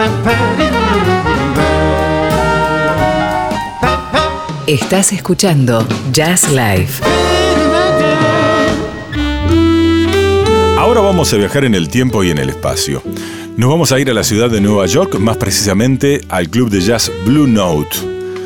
Estás escuchando Jazz Live. Ahora vamos a viajar en el tiempo y en el espacio. Nos vamos a ir a la ciudad de Nueva York, más precisamente al club de jazz Blue Note.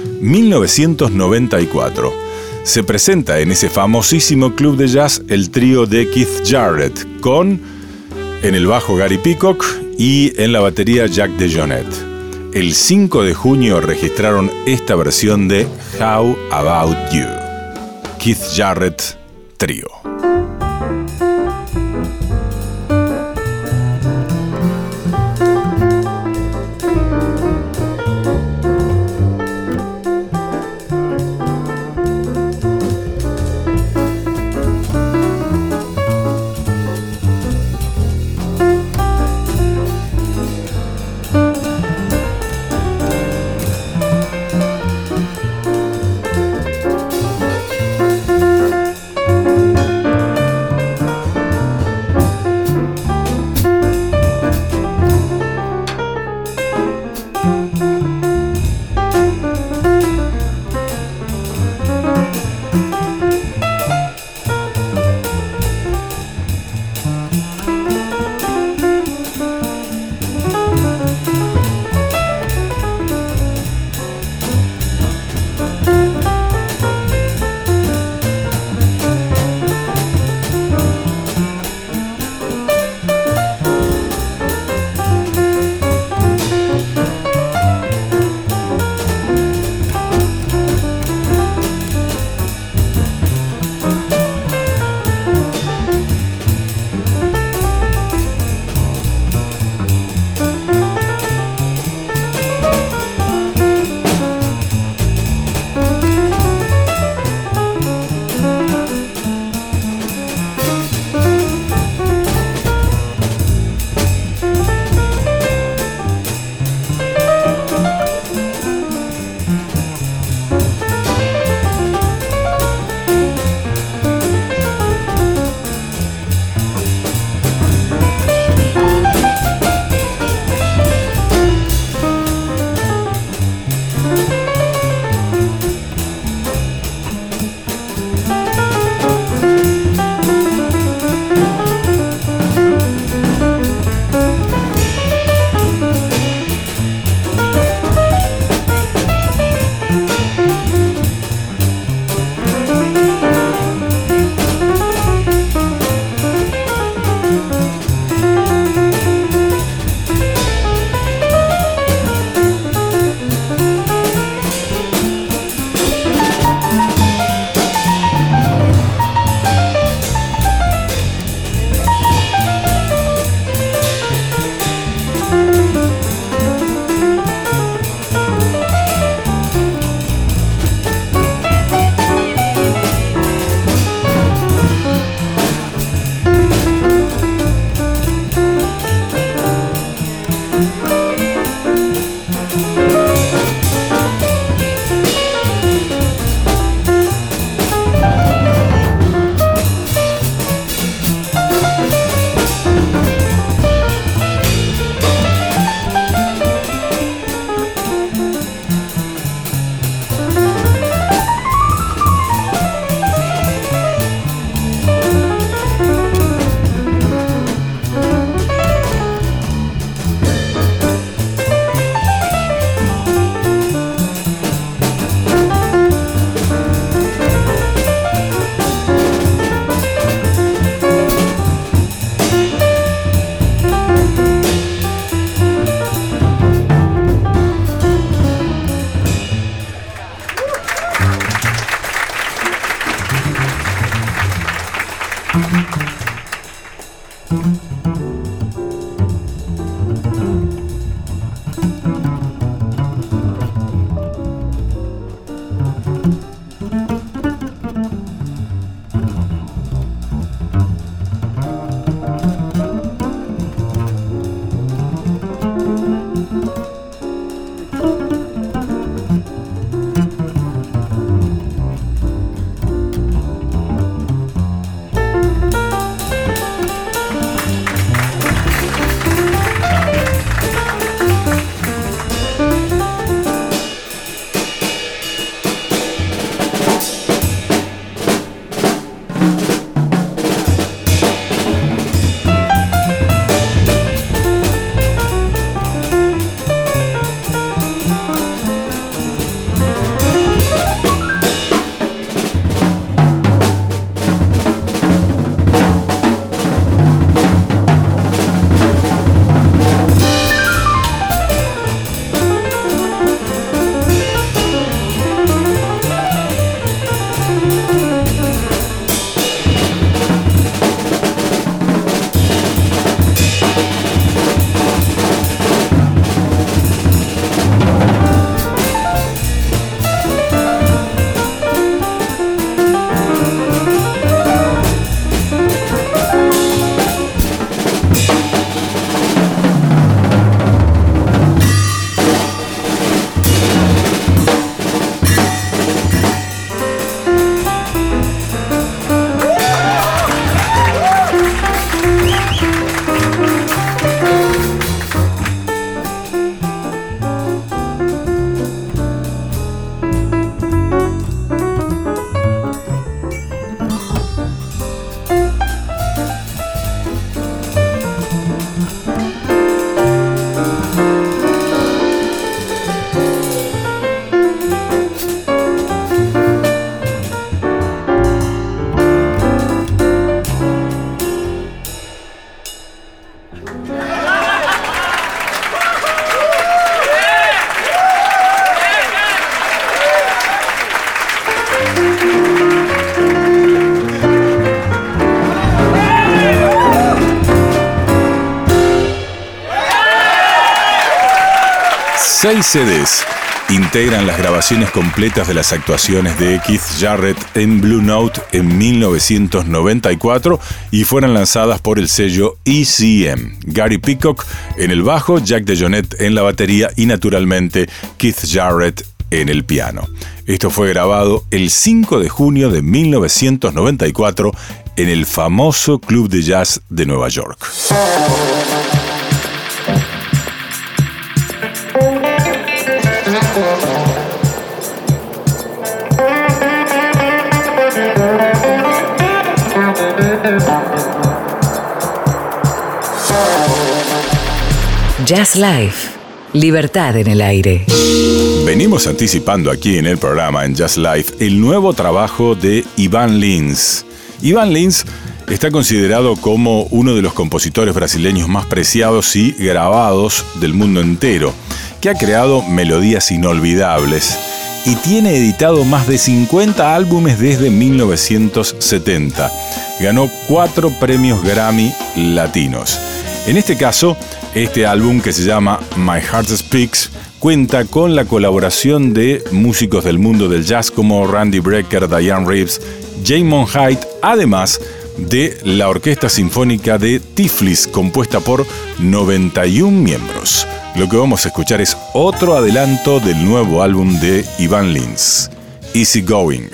1994. Se presenta en ese famosísimo club de jazz el trío de Keith Jarrett, con en el bajo Gary Peacock y en la batería Jack DeJohnette. El 5 de junio registraron esta versión de How About You. Keith Jarrett Trío. 6 CDs integran las grabaciones completas de las actuaciones de Keith Jarrett en Blue Note en 1994 y fueron lanzadas por el sello ECM. Gary Peacock en el bajo, Jack DeJohnette en la batería y naturalmente Keith Jarrett en el piano. Esto fue grabado el 5 de junio de 1994 en el famoso Club de Jazz de Nueva York. Jazz Life. Libertad en el aire. Venimos anticipando aquí en el programa, en Jazz Life, el nuevo trabajo de Ivan Lins. Ivan Lins está considerado como uno de los compositores brasileños más preciados y grabados del mundo entero, que ha creado melodías inolvidables y tiene editado más de 50 álbumes desde 1970. Ganó 4 premios Grammy latinos. En este caso, este álbum, que se llama My Heart Speaks, cuenta con la colaboración de músicos del mundo del jazz como Randy Brecker, Diane Reeves, Jamon Haidt, además de la Orquesta Sinfónica de Tiflis, compuesta por 91 miembros. Lo que vamos a escuchar es otro adelanto del nuevo álbum de Ivan Lins, Easy Going.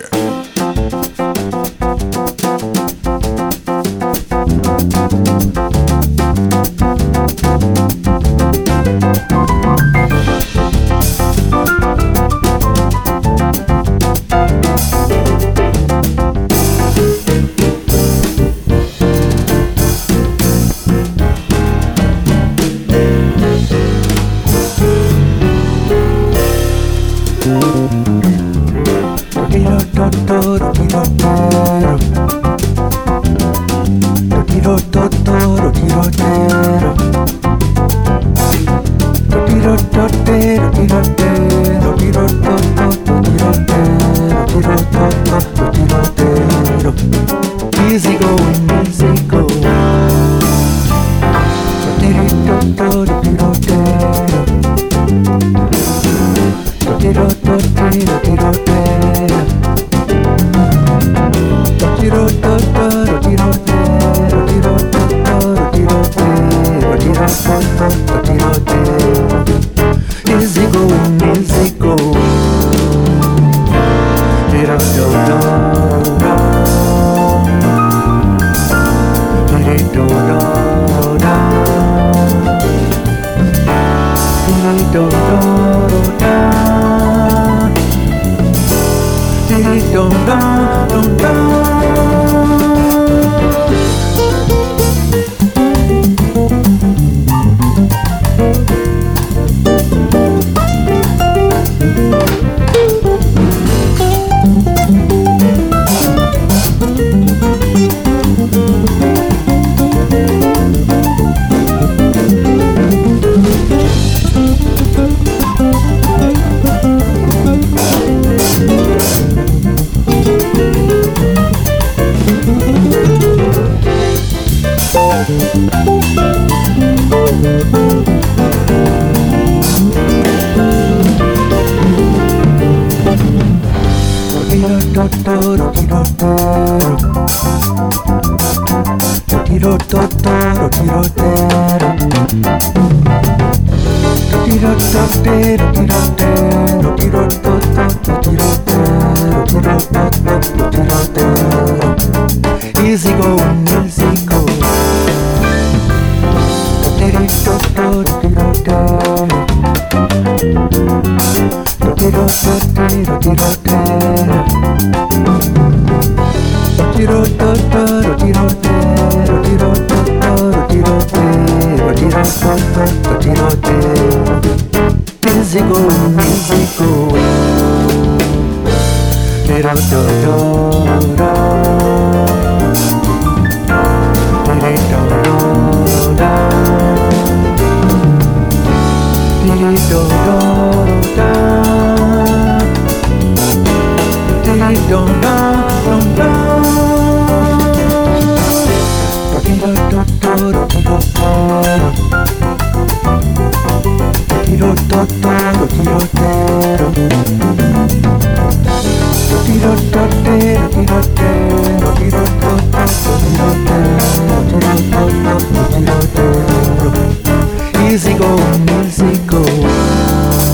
easy going, easy going.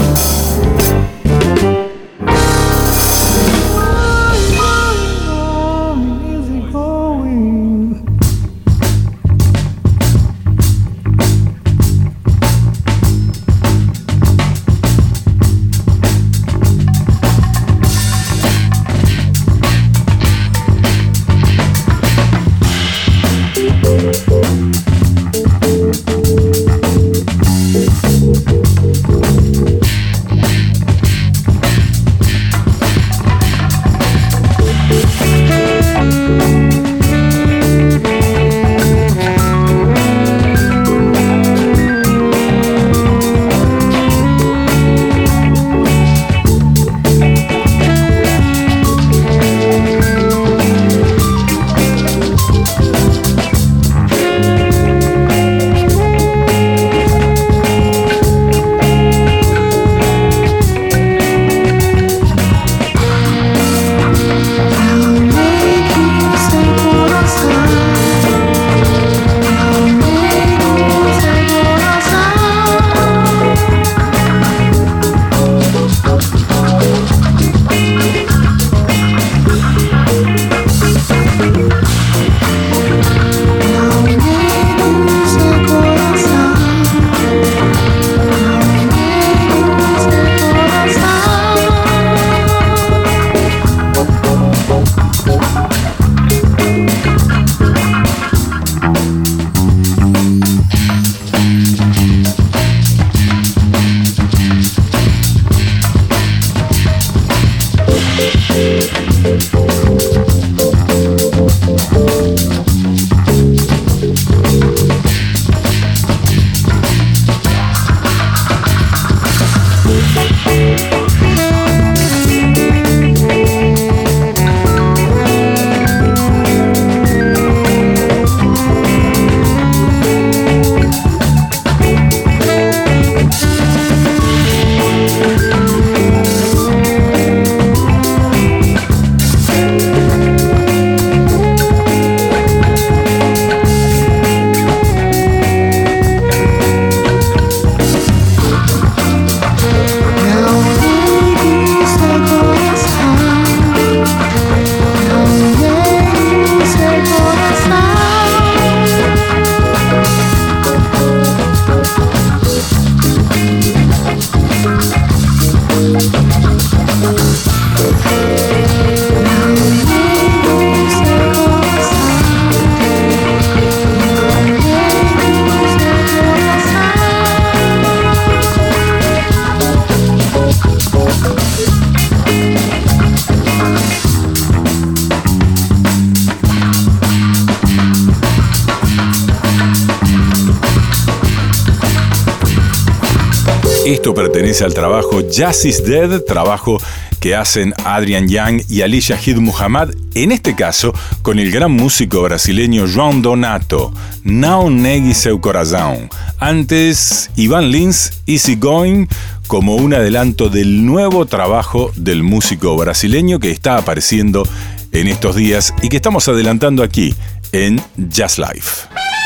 Esto pertenece al trabajo Jazz is Dead, trabajo que hacen Adrian Young y Ali Shahid Muhammad, en este caso con el gran músico brasileño João Donato, Não Negue Seu Coração. Antes, Ivan Lins, Easy Going, como un adelanto del nuevo trabajo del músico brasileño que está apareciendo en estos días y que estamos adelantando aquí en Jazz Life.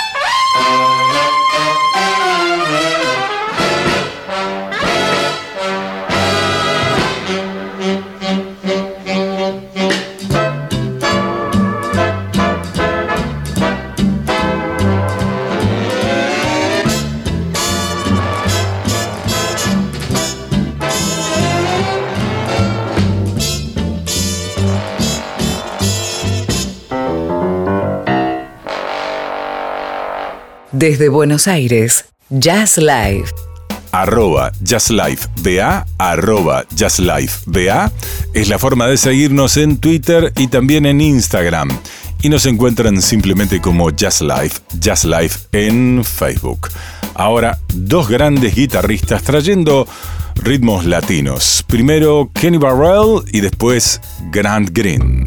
Desde Buenos Aires, Jazz Life. @JazzLifeBA, @JazzLifeBA es la forma de seguirnos en Twitter y también en Instagram. Y nos encuentran simplemente como Jazz Life en Facebook. Ahora, dos grandes guitarristas trayendo ritmos latinos. Primero Kenny Burrell y después Grant Green.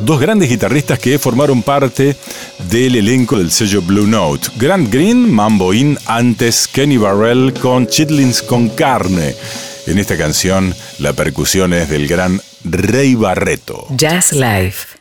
dos grandes guitarristas que formaron parte del elenco del sello Blue Note. Grant Green, Mambo In, antes Kenny Burrell con Chitlins con Carne. En esta canción, la percusión es del gran Rey Barreto. Jazz Live.